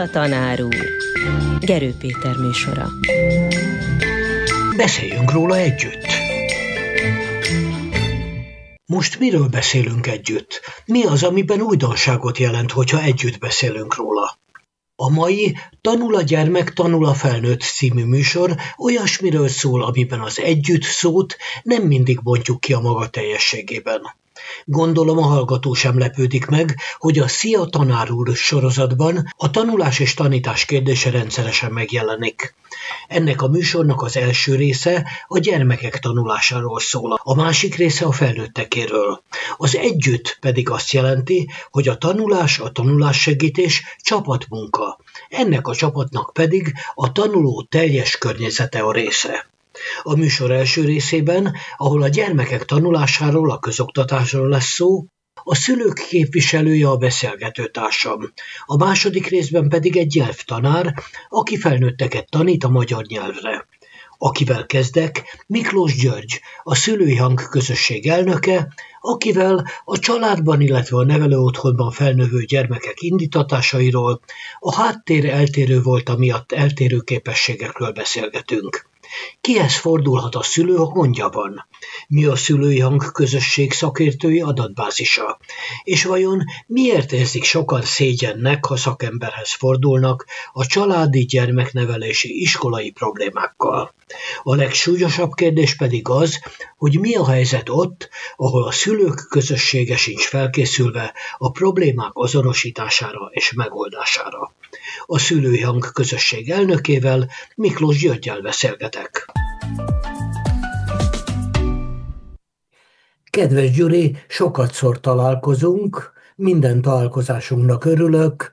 Szia, tanár úr! Gerő Péter műsora. Beszéljünk róla együtt. Most miről beszélünk együtt? Mi az, amiben újdonságot jelent, hogyha együtt beszélünk róla? A mai Tanul a gyermek, tanul a felnőtt című műsor olyasmiről szól, amiben az együtt szót nem mindig bontjuk ki a maga teljességében. Gondolom, a hallgató sem lepődik meg, hogy a Szia, tanár úr sorozatban a tanulás és tanítás kérdése rendszeresen megjelenik. Ennek a műsornak az első része a gyermekek tanulásáról szól, a másik része a felnőttekéről. Az együtt pedig azt jelenti, hogy a tanulássegítés csapatmunka. Ennek a csapatnak pedig a tanuló teljes környezete a része. A műsor első részében, ahol a gyermekek tanulásáról, a közoktatásról lesz szó, a szülők képviselője a beszélgetőtársam. A második részben pedig egy nyelvtanár, aki felnőtteket tanít a magyar nyelvre. Akivel kezdek, Miklós György, a Szülői Hang közösség elnöke, akivel a családban, illetve a nevelőotthonban felnövő gyermekek indítatásairól, a háttér eltérő volta miatt eltérő képességekről beszélgetünk. Kihez fordulhat a szülő, ha gondja van? Mi a Szülői Hang közösség szakértői adatbázisa? És vajon miért érzik sokan szégyennek, ha szakemberhez fordulnak a családi gyermeknevelési iskolai problémákkal? A legsúlyosabb kérdés pedig az, hogy mi a helyzet ott, ahol a szülők közössége sincs felkészülve a problémák azonosítására és megoldására. A Szülői Hang közösség elnökével, Miklós Györggyel beszélgetek. Kedves Gyuri, sokatszor találkozunk, minden találkozásunknak örülök.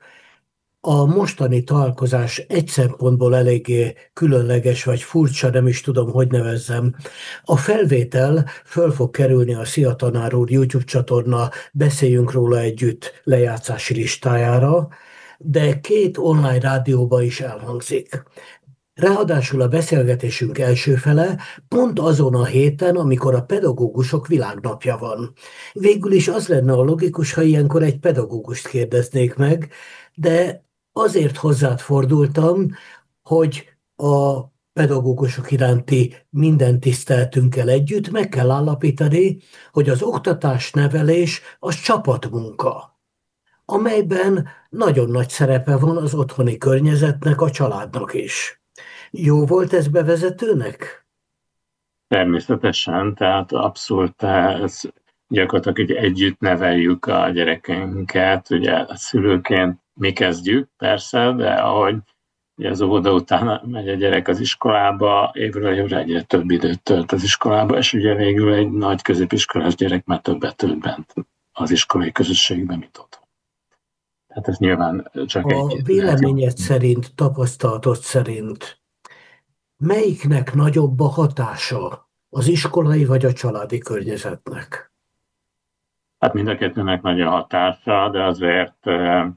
A mostani találkozás egy szempontból eléggé különleges vagy furcsa, nem is tudom, hogy nevezzem. A felvétel föl fog kerülni a Szia, tanár úr YouTube csatorna Beszéljünk róla együtt lejátszási listájára, de 2 online rádióba is elhangzik. Ráadásul a beszélgetésünk első fele pont azon a héten, amikor a pedagógusok világnapja van. Végül is az lenne a logikus, ha ilyenkor egy pedagógust kérdeznék meg, de azért hozzád fordultam, hogy a pedagógusok iránti minden tiszteletünkkel együtt meg kell állapítani, hogy az oktatás, nevelés az csapatmunka, amelyben nagyon nagy szerepe van az otthoni környezetnek, a családnak is. Jó volt ez bevezetőnek? Természetesen, tehát abszolút ez gyakorlatilag, hogy együtt neveljük a gyerekeinket, ugye a szülőként mi kezdjük, persze, de ahogy ugye az óvoda után megy a gyerek az iskolába, évről évre egyre több időt tölt az iskolába, és ugye végül egy nagy középiskolás gyerek már többet tölt bent az iskolai közösségben, mint otthon. Tehát ez nyilván csak a véleményed szerint, tapasztalatod szerint melyiknek nagyobb a hatása, az iskolai vagy a családi környezetnek? Hát mind a kettőnek nagy a hatása, de azért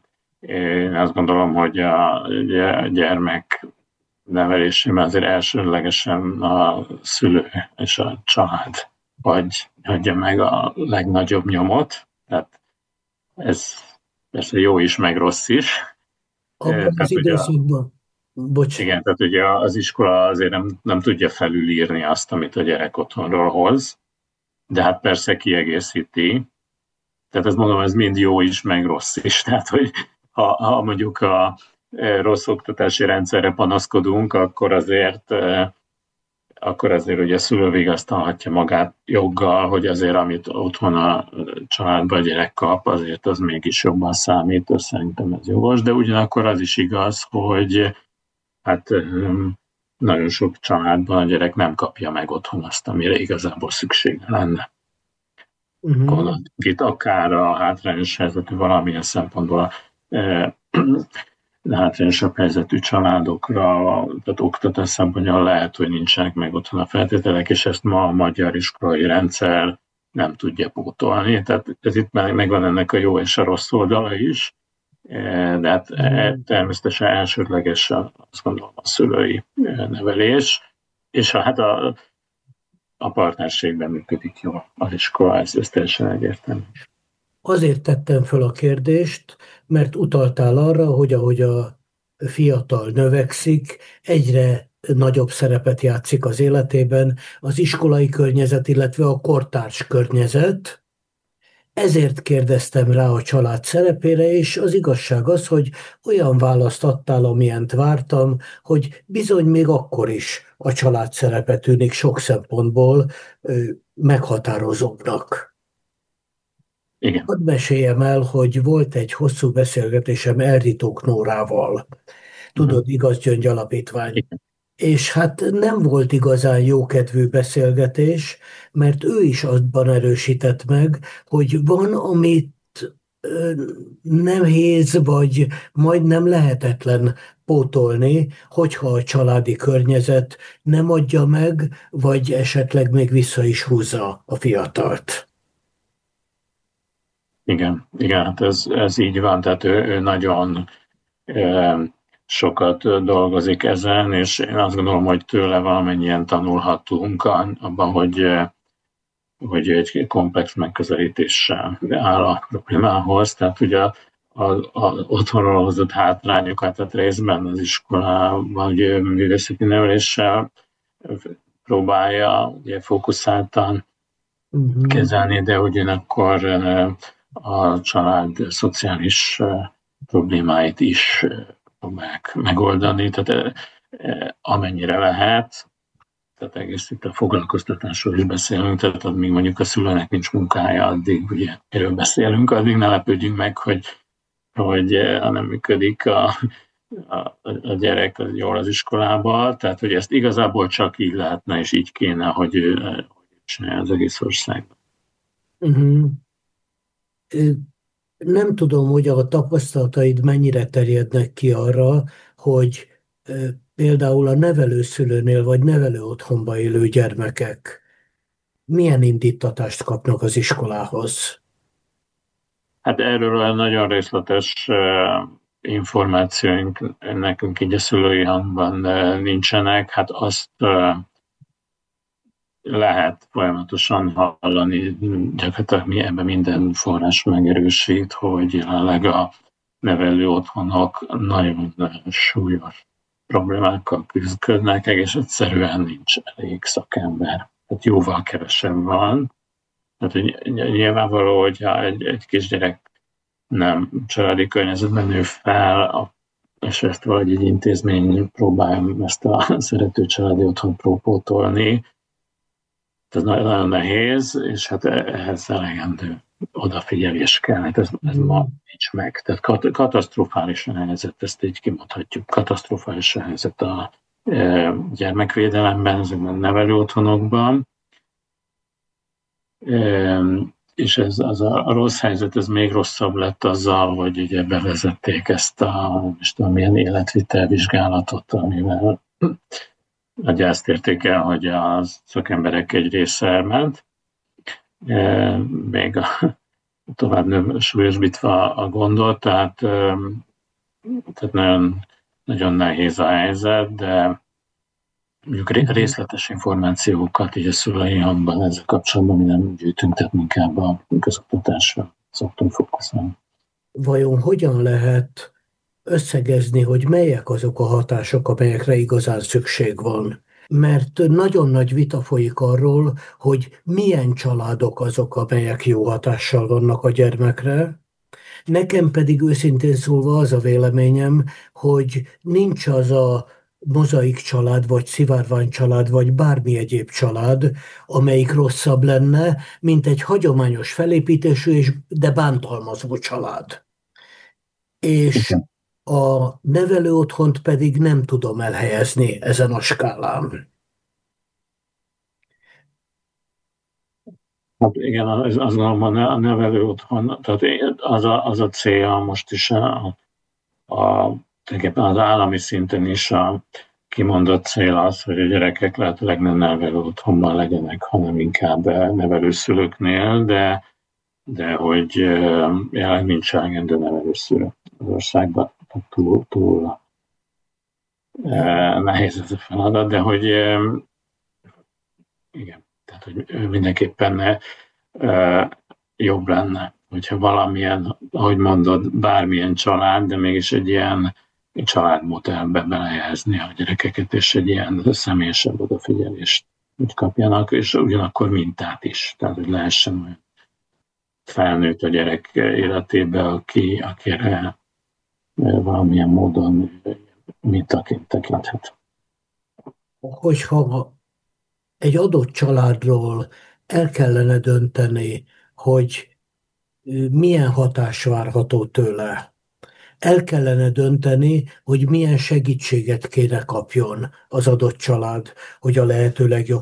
én azt gondolom, hogy a gyermek nevelésében azért elsőlegesen a szülő és a család hagyja meg a legnagyobb nyomot. Tehát ez persze jó is, meg rossz is. Abban az időszakban. Igen, tehát ugye az iskola azért nem tudja felülírni azt, amit a gyerek otthonról hoz, de hát persze kiegészíti. Tehát azt mondom, ez mind jó is, meg rossz is. Tehát, hogy ha mondjuk a rossz oktatási rendszerre panaszkodunk, akkor azért ugye a szülő vigasztalhatja magát joggal, hogy azért, amit otthon a családban a gyerek kap, azért az mégis jobban számít, és szerintem ez jogos, de ugyanakkor az is igaz, hogy hát nagyon sok családban a gyerek nem kapja meg otthon azt, amire igazából szüksége lenne. Itt akár a hátrányos helyzetű valamilyen szempontból a hátrányosabb helyzetű családokra, tehát oktatás szempontjából lehet, hogy nincsenek meg otthon a feltételek, és ezt ma a magyar iskolai rendszer nem tudja pótolni. Tehát ez itt megvan ennek a jó és a rossz oldala is, de hát természetesen elsődleges azt gondolom a szülői nevelés, és hát a partnerségben működik jól az iskola, ez teljesen egyértelmű. Azért tettem föl a kérdést, mert utaltál arra, hogy ahogy a fiatal növekszik, egyre nagyobb szerepet játszik az életében az iskolai környezet, illetve a kortárs környezet. Ezért kérdeztem rá a család szerepére, és az igazság az, hogy olyan választ adtál, amilyent vártam, hogy bizony még akkor is a család szerepe tűnik sok szempontból meghatározóbbnak. Igen. Hadd meséljem el, hogy volt egy hosszú beszélgetésem Elritók Nórával, tudod, Igaz Gyöngy Alapítvány. Igen. És hát nem volt igazán jókedvű beszélgetés, mert ő is abban erősített meg, hogy van, amit nehéz vagy majdnem lehetetlen pótolni, hogyha a családi környezet nem adja meg, vagy esetleg még vissza is húzza a fiatalt. Igen, hát ez így van, tehát ő nagyon sokat dolgozik ezen, és én azt gondolom, hogy tőle valamennyien tanulhatunk abban, hogy egy komplex megközelítéssel áll a problémához. Tehát ugye az otthonról hozott hátrányokat, tehát részben az iskolában, hogy művészeti neveléssel próbálja ugye fókuszáltan kezelni, de ugyanakkor a család szociális problémáit is próbálják megoldani, tehát amennyire lehet, tehát egész itt a foglalkoztatásról is beszélünk, tehát amíg mondjuk a szülőnek nincs munkája, addig ugye erről beszélünk, addig ne lepődjünk meg, hogy ha nem működik a gyerek jól az iskolába, tehát hogy ezt igazából csak így lehetne, és így kéne, hogy csinálja az egész országban. Nem tudom, hogy a tapasztalataid mennyire terjednek ki arra, hogy például a nevelőszülőnél vagy nevelő otthonba élő gyermekek milyen indítatást kapnak az iskolához? Hát erről nagyon részletes információink nekünk így a szülői hangban nincsenek. Hát azt lehet folyamatosan hallani, gyakorlatilag ebben minden forrás megerősít, hogy jelenleg a nevelő otthonok nagyon súlyos problémákkal küzdködnek, és egyszerűen nincs elég szakember. Tehát jóval kevesebb van. Tehát nyilvánvaló, hogyha egy kisgyerek nem családi környezetben nő fel, és ezt valahogy egy intézmény próbálja ezt a szerető családi otthon próbálni, ez nagyon nehéz, és hát ehhez elegendő odafigyelés kell, hát ez ma nincs meg. Tehát katasztrofális a helyzet, ezt így kimondhatjuk. Katasztrofális a helyzet a gyermekvédelemben, ezekben a nevelő otthonokban. És a rossz helyzet, ez még rosszabb lett azzal, hogy ugye bevezették ezt milyen életvitelvizsgálatot, amivel ugye azt érték el, hogy a szakemberek egy része elment, még tovább súlyosbítva a gondot, tehát nagyon, nagyon nehéz a helyzet, de mondjuk részletes információkat így a szülői hangban ezzel kapcsolatban mi nem gyűjtünk, tehát inkább a közoktatásra szoktunk fókuszálni. Vajon hogyan lehet összegezni, hogy melyek azok a hatások, amelyekre igazán szükség van? Mert nagyon nagy vita folyik arról, hogy milyen családok azok, amelyek jó hatással vannak a gyermekre. Nekem pedig őszintén szólva az a véleményem, hogy nincs az a mozaik család, vagy szivárvány család, vagy bármi egyéb család, amelyik rosszabb lenne, mint egy hagyományos felépítésű, de bántalmazó család. És a nevelő otthont pedig nem tudom elhelyezni ezen a skálán. Hát igen, azt gondolom, a nevelő otthon, tehát az a célja most is az állami szinten is a kimondott cél az, hogy a gyerekek lehetőleg nem nevelő otthonban legyenek, hanem inkább nevelőszülőknél, de hogy jelenleg nincs elegendő nevelőszülő az országban, túl nehéz ez a feladat, de hogy igen, tehát hogy mindenképpen jobb lenne, hogyha valamilyen, ahogy mondod, bármilyen család, de mégis egy ilyen családmodellbe belehelyezni a gyerekeket, és egy ilyen személyesebb odafigyelést hogy kapjanak, és ugyanakkor mintát is, tehát hogy lehessen olyan felnőtt a gyerek életébe, akire valamilyen módon mintaként tekinthet. Hogyha egy adott családról el kellene dönteni, hogy milyen hatás várható tőle, el kellene dönteni, hogy milyen segítséget kéne kapjon az adott család, hogy a lehető legjobb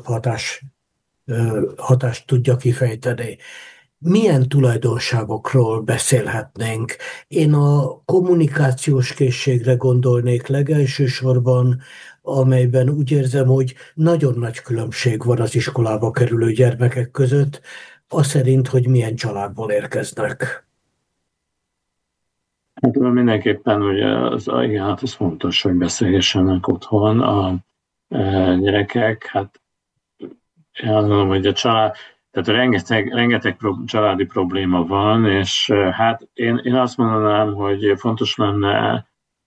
hatást tudja kifejteni. Milyen tulajdonságokról beszélhetnénk? Én a kommunikációs készségre gondolnék legelsősorban, amelyben úgy érzem, hogy nagyon nagy különbség van az iskolába kerülő gyermekek között, az szerint, hogy milyen családból érkeznek. Hát mindenképpen ugye igen, hát az fontos, hogy beszélgessenek otthon a gyerekek. Hát én azt gondolom, hogy a család, tehát rengeteg családi probléma van, és hát én azt mondanám, hogy fontos lenne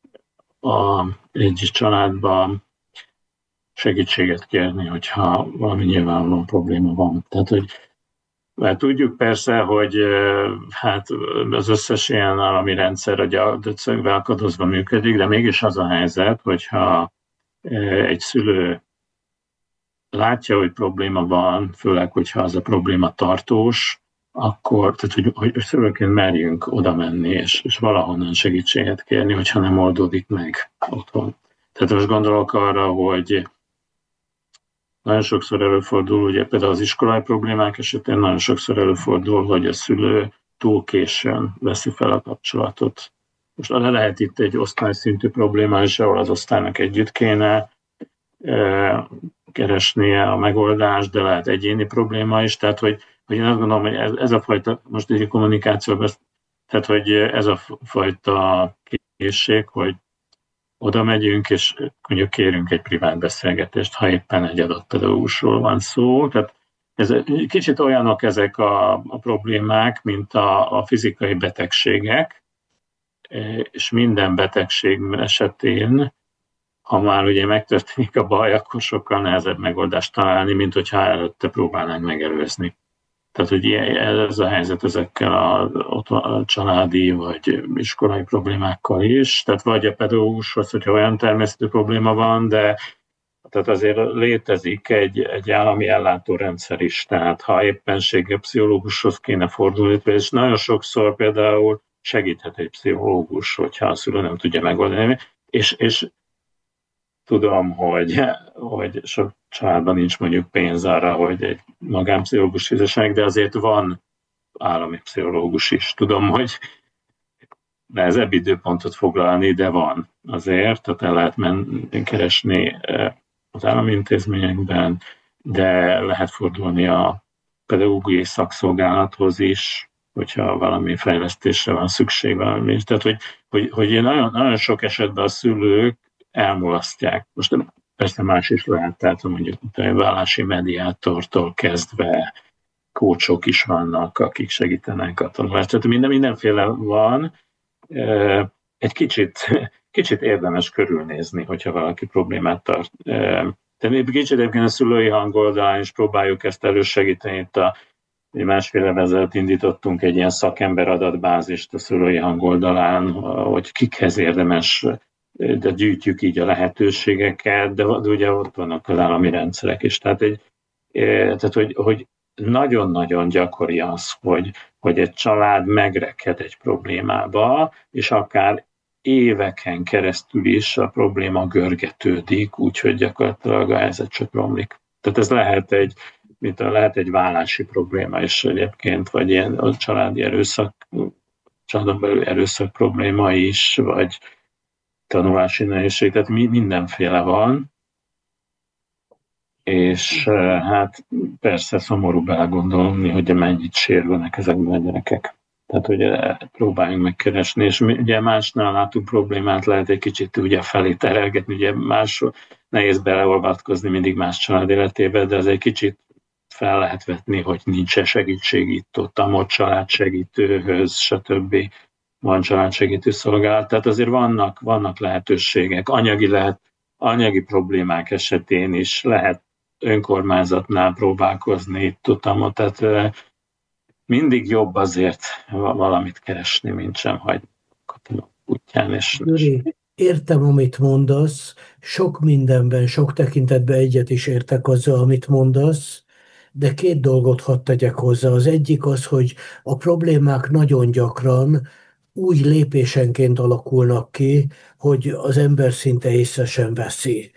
egy családban segítséget kérni, hogyha valami nyilvánvaló probléma van. Tehát, hogy mert tudjuk persze, hogy hát az összes ilyen állami rendszer a döcögbe akadozva működik, de mégis az a helyzet, hogyha egy szülő látja, hogy probléma van, főleg, hogyha az a probléma tartós, akkor, tehát hogy szülőként merjünk oda menni, és valahonnan segítséget kérni, hogyha nem oldódik meg otthon. Tehát most gondolok arra, hogy nagyon sokszor előfordul, ugye például az iskolai problémák esetén nagyon sokszor előfordul, hogy a szülő túl későn veszi fel a kapcsolatot. Most lehet itt egy osztályszintű probléma is, ahol az osztálynak együtt kéne keresnie a megoldást, de lehet egyéni probléma is. Tehát, hogy én azt gondolom, hogy ez a fajta, most egy kommunikációban, tehát, hogy ez a fajta készség, hogy oda megyünk, és mondjuk kérünk egy privát beszélgetést, ha éppen egy adott pedagógusról van szó. Tehát ez kicsit olyanok ezek a problémák, mint a fizikai betegségek, és minden betegség esetén, ha már ugye megtörténik a baj, akkor sokkal nehezebb megoldást találni, mint hogyha előtte próbálnánk megelőzni. Tehát, hogy ez a helyzet ezekkel a családi vagy iskolai problémákkal is. Tehát vagy a pedagógushoz, hogyha olyan természetű probléma van, de tehát azért létezik egy állami ellátórendszer is. Tehát ha éppenséggel pszichológushoz kéne fordulni, és nagyon sokszor például segíthet egy pszichológus, hogyha a szülő nem tudja megoldani. És tudom, hogy sok családban nincs mondjuk pénz arra, hogy egy magánpszichológus fizessenek, de azért van állami pszichológus is. Tudom, hogy nehezebb időpontot foglalni, de van azért, tehát el lehet keresni az állami intézményekben, de lehet fordulni a pedagógiai szakszolgálathoz is, hogyha valami fejlesztésre van szükség valami. Tehát, hogy nagyon, nagyon sok esetben a szülők elmulasztják. Most persze más is lehet, tehát mondjuk a vállási mediátortól kezdve kócsok is vannak, akik segítenek a tanulást. Tehát mindenféle van. Egy kicsit érdemes körülnézni, hogyha valaki problémát tart. De kicsit egyébként a szülői hangoldalán is próbáljuk ezt elősegíteni. Itt másfél évvel ezelőtt indítottunk egy ilyen szakember adatbázist a szülői hangoldalán, hogy kikhez érdemes, de gyűjtjük így a lehetőségeket, de ugye ott vannak az állami rendszerek is. Tehát hogy nagyon-nagyon gyakori az, hogy egy család megreked egy problémába, és akár éveken keresztül is a probléma görgetődik, úgyhogy gyakorlatilag a helyzet csak romlik. Tehát ez lehet egy vállási probléma is egyébként, vagy ilyen családi erőszak, családon belül erőszak probléma is, vagy tanulási nehézség, tehát mindenféle van. És hát persze szomorú belegondolni, hogy mennyit sérülnek ezekben a gyerekek. Tehát, hogy próbáljunk megkeresni, és ugye másnál látunk problémát, lehet egy kicsit ugye felé terelgetni, ugye más nehéz beleolvatkozni mindig más család életébe, de ez egy kicsit fel lehet vetni, hogy nincs segítség itt, ott, a család segítőhöz, stb. van családsegítő szolgálat, tehát azért vannak lehetőségek, anyagi problémák esetén is lehet önkormányzatnál próbálkozni, tudom, tehát mindig jobb azért valamit keresni, mint sem hagyni a útján. Gyuri, értem, amit mondasz, sok mindenben, sok tekintetben egyet is értek azzal, amit mondasz, de két dolgot hadd tegyek hozzá. Az egyik az, hogy a problémák nagyon gyakran úgy lépésenként alakulnak ki, hogy az ember szinte észre sem veszi.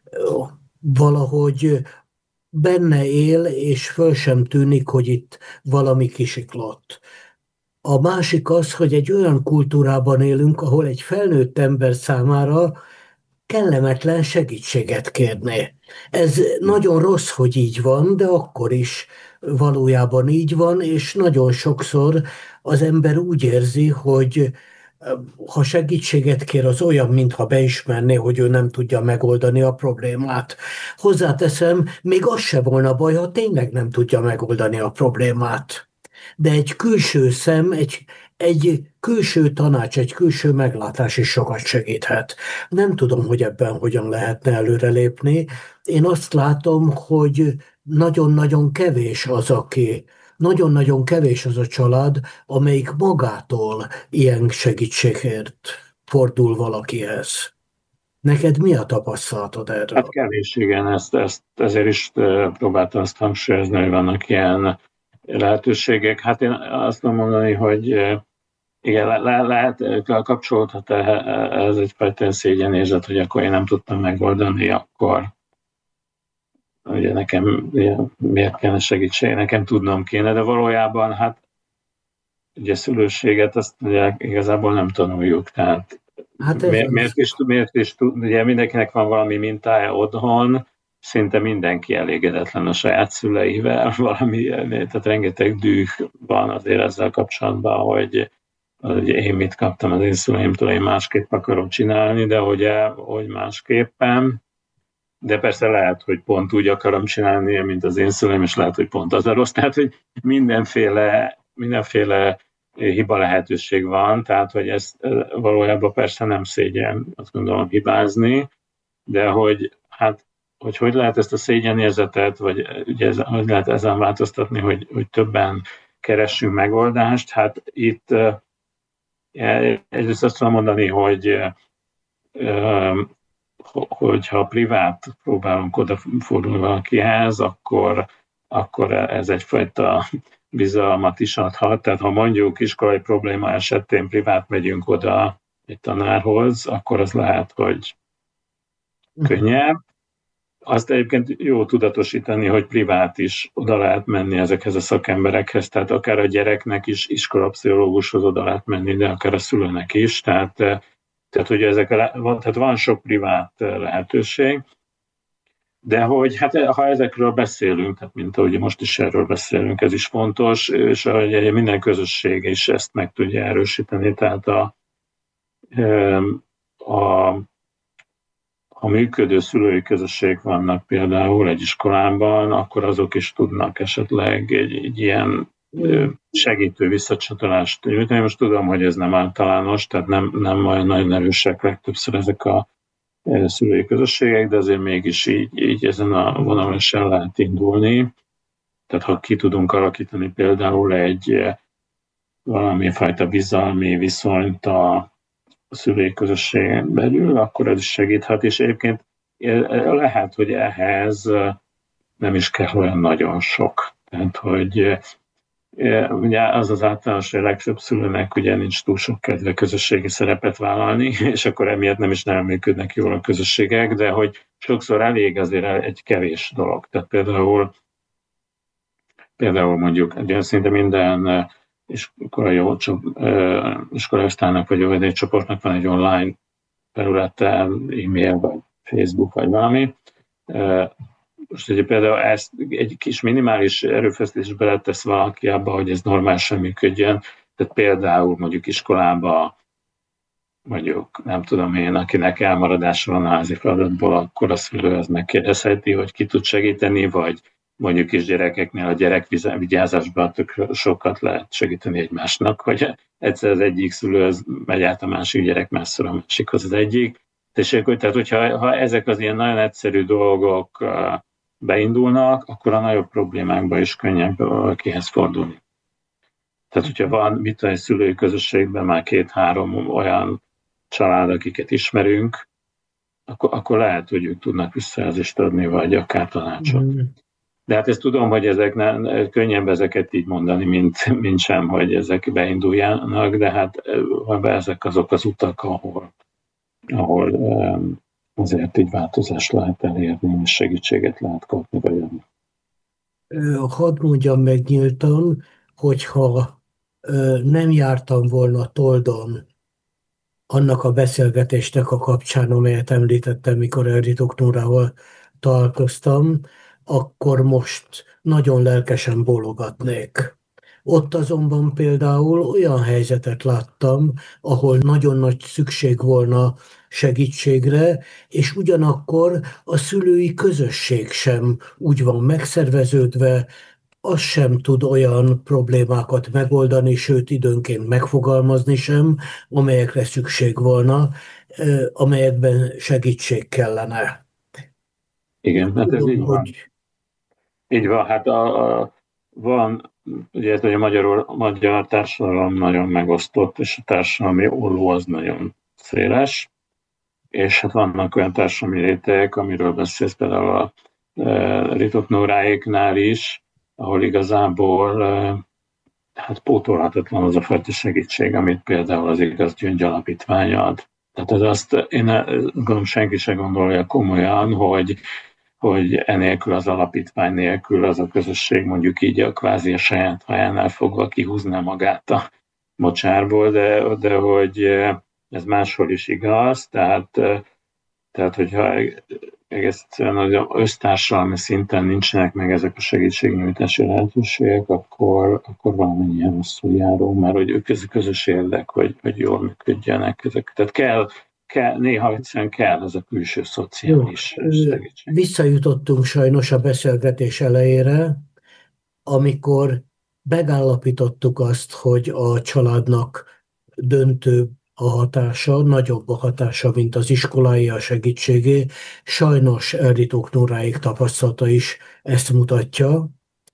Valahogy benne él, és föl sem tűnik, hogy itt valami kisiklott. A másik az, hogy egy olyan kultúrában élünk, ahol egy felnőtt ember számára kellemetlen segítséget kérni. Ez nagyon rossz, hogy így van, de akkor is valójában így van, és nagyon sokszor az ember úgy érzi, hogy ha segítséget kér, az olyan, mintha beismerné, hogy ő nem tudja megoldani a problémát. Hozzáteszem, még az se volna baj, ha tényleg nem tudja megoldani a problémát. De egy külső szem, egy külső tanács, egy külső meglátás is sokat segíthet. Nem tudom, hogy ebben hogyan lehetne előrelépni. Én azt látom, hogy nagyon-nagyon kevés az, nagyon-nagyon kevés az a család, amelyik magától ilyen segítségért fordul valakihez. Neked mi a tapasztalatod erről? Hát kevés, igen, ezért is próbáltam azt hangsúlyozni, hogy vannak ilyen lehetőségek. Hát én azt tudom mondani, hogy igen, lehet kapcsolódhat ez egyfajta szégyenérzet, hogy akkor én nem tudtam megoldani, akkor ugye nekem miért kellene segítség, nekem tudnom kéne, de valójában hát ugye szülőséget azt ugye igazából nem tanuljuk, tehát Hát miért is ugye mindenkinek van valami mintája otthon, szinte mindenki elégedetlen a saját szüleivel, tehát rengeteg düh van azért ezzel kapcsolatban, hogy én mit kaptam az én szüleimtől, én másképp akarom csinálni, de hogy másképpen. De persze lehet, hogy pont úgy akarom csinálni, mint az én szüleim, és lehet, hogy pont az a rossz. Tehát, hogy mindenféle hiba lehetőség van, tehát, hogy ez valójában persze nem szégyen, azt gondolom, hibázni, de hogy lehet ezt a szégyenérzetet, vagy ugye hogy lehet ezen változtatni, hogy többen keressünk megoldást. Hát itt egyrészt azt tudom mondani, hogy ha privát próbálunk odafordulni valakihez, akkor ez egyfajta bizalmat is adhat. Tehát ha mondjuk iskolai probléma esetén privát megyünk oda egy tanárhoz, akkor az lehet, hogy könnyebb. Azt egyébként jó tudatosítani, hogy privát is oda lehet menni ezekhez a szakemberekhez, tehát akár a gyereknek is iskolapszichológushoz oda lehet menni, de akár a szülőnek is, tehát hogy tehát van sok privát lehetőség, de hogy hát ha ezekről beszélünk, tehát mint ahogy most is erről beszélünk, ez is fontos, és ahogy minden közösség is ezt meg tudja erősíteni, tehát ha működő szülői közösség vannak például egy iskolában, akkor azok is tudnak esetleg egy ilyen segítő visszacsatolást nyújtani. Most tudom, hogy ez nem általános, tehát nem olyan nagyon erősek legtöbbször ezek a szülői közösségek, de azért mégis így ezen a vonalon is el lehet indulni. Tehát ha ki tudunk alakítani például egy valami fajta bizalmi viszonyt a szülői közösségen belül, akkor ez is segíthet, és egyébként lehet, hogy ehhez nem is kell olyan nagyon sok. Tehát, hogy ugye az általános, hogy a legtöbb szülőnek ugye nincs túl sok kedve közösségi szerepet vállalni, és akkor emiatt nem is nagyon működnek jól a közösségek, de hogy sokszor elég azért egy kevés dolog. Tehát például mondjuk szinte minden iskolaosztálynak vagy óvodai-csoportnak van egy online felülete, e-mail, vagy Facebook, vagy valami. Most ugye például ezt egy kis minimális erőfeszítés beletesz valaki abba, hogy ez normálisan működjön. Tehát például mondjuk iskolába, mondjuk nem tudom én, akinek elmaradása van a házi feladatból, akkor a szülő az megkérdezheti, hogy ki tud segíteni, vagy mondjuk kisgyerekeknél a gyerekvigyázásban tök sokat lehet segíteni egymásnak, hogy egyszer az egyik szülő az megy át a másik gyerek messzire a másikhoz az egyik. Tehát, hogyha ezek az ilyen nagyon egyszerű dolgok beindulnak, akkor a nagyobb problémákba is könnyebb kihez fordulni. Tehát, hogyha van egy szülői közösségben már 2-3 olyan család, akiket ismerünk, akkor lehet, hogy ők tudnak visszajelzést adni, vagy akár tanácsot. De hát ezt tudom, hogy könnyebb ezeket így mondani, mint sem, hogy ezek beinduljanak, de hát ezek azok az utak, ahol azért így változást lehet elérni, és segítséget lehet kapni. Hadd mondjam meg nyíltan, hogyha nem jártam volna Toldon annak a beszélgetésnek a kapcsán, amelyet említettem, mikor Erdős Nórával találkoztam, akkor most nagyon lelkesen bólogatnék. Ott azonban például olyan helyzetet láttam, ahol nagyon nagy szükség volna segítségre, és ugyanakkor a szülői közösség sem úgy van megszerveződve, az sem tud olyan problémákat megoldani, sőt időnként megfogalmazni sem, amelyekre szükség volna, amelyekben segítség kellene. Igen, hát ez így van. Így van, hát van, ugye, hogy a magyar társadalom nagyon megosztott, és a társadalmi olló az nagyon széles, és hát vannak olyan társadalmi rétegek, amiről beszélsz például a Ritott Nóráéknál is, ahol igazából hát pótolhatatlan az a fajta segítség, amit például az Igaz Gyöngy Alapítvány ad. Tehát én gondolom, senki se gondolja komolyan, hogy enélkül az alapítvány nélkül az a közösség mondjuk így a kvázi a saját hajánál fogva kihúzná magát a mocsárból, de hogy ez máshol is igaz, tehát hogyha egész egyszerűen össztársadalmi szinten nincsenek meg ezek a segítségnyújtási lehetőségek, akkor valamennyien rosszul járunk, mert hogy ők közös érdek, hogy jól működjenek ezek. Tehát néha egyszerűen kell ez a külső szociális segítség. Visszajutottunk sajnos a beszélgetés elejére, amikor megállapítottuk azt, hogy a családnak döntő a hatása, nagyobb a hatása, mint az iskolai a segítségé. Sajnos Erdős Nóráék tapasztalata is ezt mutatja.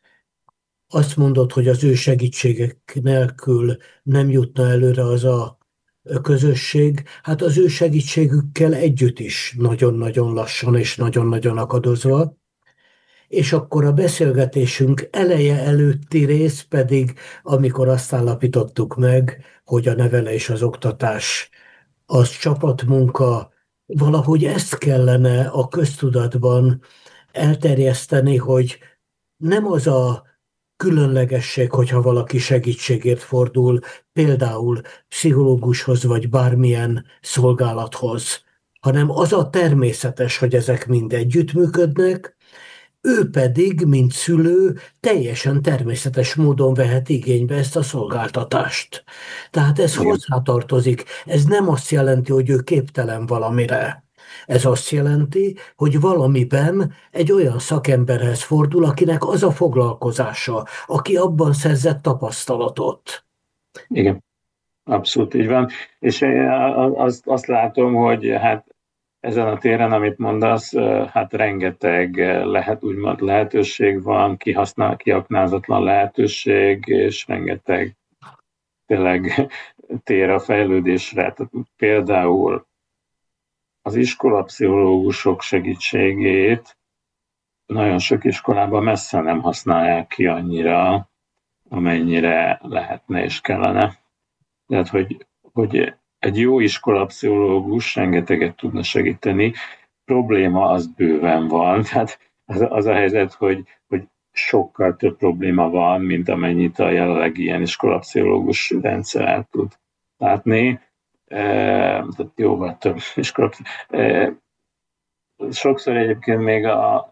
Azt mondod, hogy az ő segítségek nélkül nem jutna előre az a közösség, hát az ő segítségükkel együtt is nagyon-nagyon lassan és nagyon-nagyon akadozva. És akkor a beszélgetésünk eleje előtti rész pedig, amikor azt állapítottuk meg, hogy a nevelés, az oktatás, az csapatmunka, valahogy ezt kellene a köztudatban elterjeszteni, hogy nem az a különlegesség, hogyha valaki segítségért fordul, például pszichológushoz vagy bármilyen szolgálathoz, hanem az a természetes, hogy ezek mind együttműködnek, ő pedig, mint szülő, teljesen természetes módon vehet igénybe ezt a szolgáltatást. Tehát ez hozzátartozik. Ez nem azt jelenti, hogy ő képtelen valamire. Ez azt jelenti, hogy valamiben egy olyan szakemberhez fordul, akinek az a foglalkozása, aki abban szerzett tapasztalatot. Igen, abszolút így van. És azt látom, hogy hát ezen a téren, amit mondasz, hát rengeteg úgymond lehetőség van, kiaknázatlan lehetőség, és rengeteg tényleg tér a fejlődésre. Tehát például az iskolapszichológusok segítségét nagyon sok iskolában messze nem használják ki annyira, amennyire lehetne és kellene. Tehát, hogy egy jó iskolapszichológus rengeteget tudna segíteni. Probléma az bőven van. Tehát az a helyzet, hogy sokkal több probléma van, mint amennyit a jelenlegi ilyen iskolapszichológus rendszer el tud látni. Tehát jóval több iskolapszichológus. Sokszor egyébként még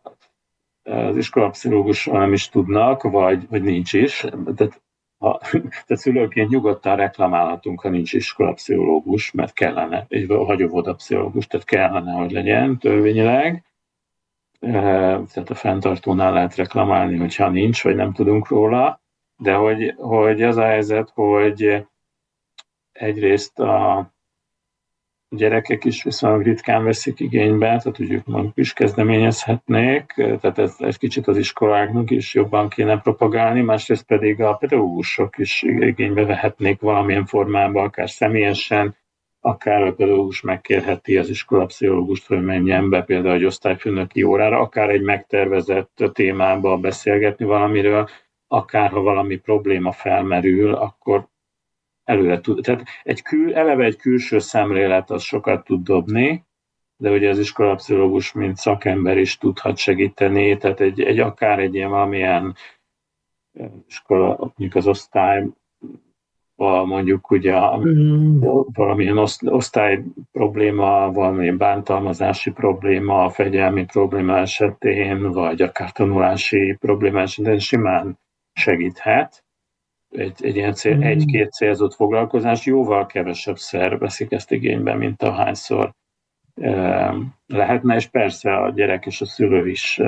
az iskolapszichológusról nem is tudnak, vagy nincs is. Tehát szülőként nyugodtan reklamálhatunk, ha nincs iskolapszichológus, mert kellene, egy hagyóvodapszichológus, tehát kellene, hogy legyen törvényileg. tehát a fenntartónál lehet reklamálni, hogyha nincs, vagy nem tudunk róla, de hogy az a helyzet, hogy egyrészt a gyerekek is viszonylag ritkán veszik igénybe, tehát úgy maguk is kezdeményezhetnék, tehát ez kicsit az iskoláknak is jobban kéne propagálni, másrészt pedig a pedagógusok is igénybe vehetnék valamilyen formában, akár személyesen, akár a pedagógus megkérheti az iskolapszichológust, hogy menjen be például egy osztályfőnöki órára, akár egy megtervezett témába beszélgetni valamiről, akár ha valami probléma felmerül, akkor előre tud. Tehát eleve egy külső szemlélet az sokat tud dobni, de ugye az iskolapszichológus, mint szakember is tudhat segíteni, tehát akár egy ilyen valamilyen iskola, mondjuk az osztály, mondjuk ugye valamilyen osztály probléma, valamilyen bántalmazási probléma, fegyelmi probléma esetén, vagy akár tanulási probléma esetén simán segíthet. Egy ilyen egy-két célzott foglalkozás, jóval kevesebbszer veszik ezt igénybe, mint ahányszor lehetne, és persze a gyerek és a szülő is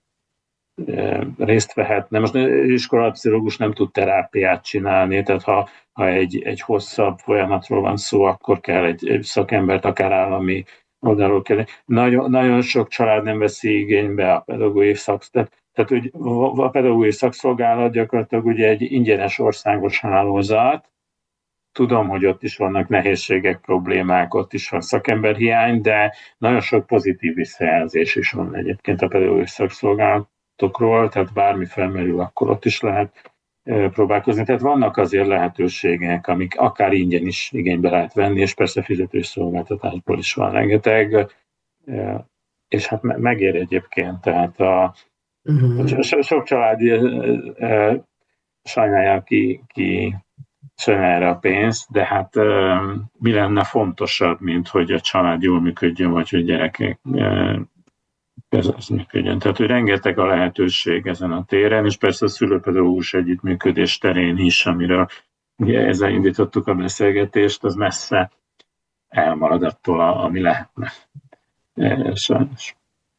részt vehetne. Most iskolapszichológus nem tud terápiát csinálni, tehát ha egy hosszabb folyamatról van szó, akkor kell egy szakembert, akár állami oldalról kell. Nagyon sok család nem veszi igénybe a pedagógiai tehát hogy a pedagógiai szakszolgálat gyakorlatilag ugye egy ingyenes országos hálózat. Tudom, hogy ott is vannak nehézségek, problémák, ott is van szakemberhiány, de nagyon sok pozitív visszajelzés is van egyébként a pedagógiai szakszolgálatokról, tehát bármi felmerül, akkor ott is lehet próbálkozni. Tehát vannak azért lehetőségek, amik akár ingyen is igénybe lehet venni, és persze fizetős szolgáltatásból is van rengeteg, és hát megér egyébként, tehát sok család sajnálja ki sajnálja a pénzt, de hát mi lenne fontosabb, mint hogy a család jól működjön, vagy hogy gyerekek működjön. Tehát, hogy rengeteg a lehetőség ezen a téren, és persze a szülőpedagógus együttműködés terén is, amiről ugye ezzel indítottuk a beszélgetést, az messze elmarad attól, ami lehetne. Sajnos.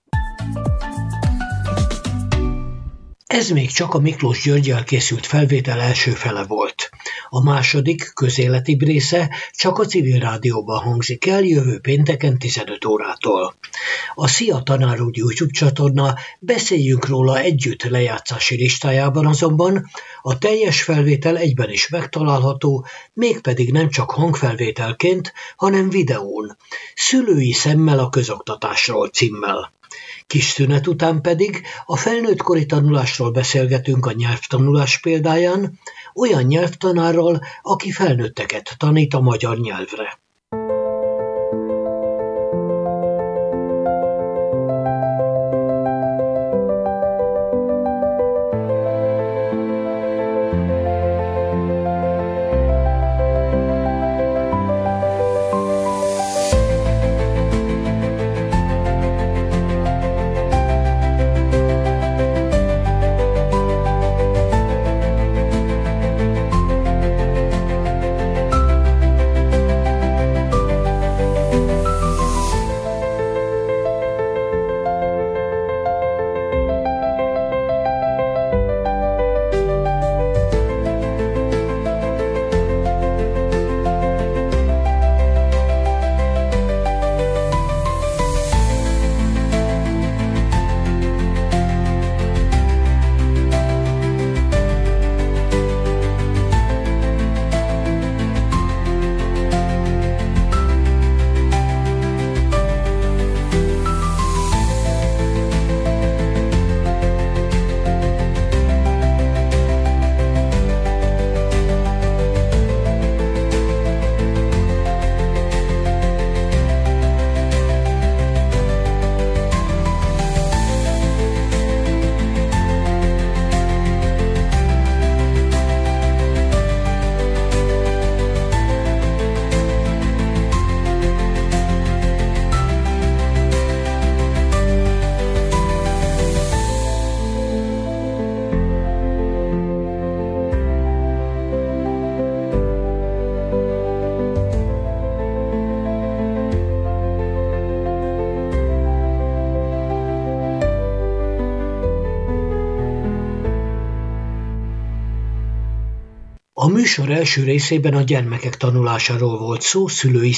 Ez még csak a Miklós Györggyel készült felvétel első fele volt. A második, közéletibb része csak a Civil Rádióban hangzik el jövő pénteken 15 órától. A Szia Tanár úr YouTube csatorna Beszéljünk róla együtt lejátszási listájában azonban a teljes felvétel egyben is megtalálható, mégpedig nem csak hangfelvételként, hanem videón, Szülői szemmel a közoktatásról címmel. Kis szünet után pedig a felnőttkori tanulásról beszélgetünk a nyelvtanulás példáján, olyan nyelvtanárral, aki felnőtteket tanít a magyar nyelvre. A műsor első részében a gyermekek tanulásáról volt szó szülői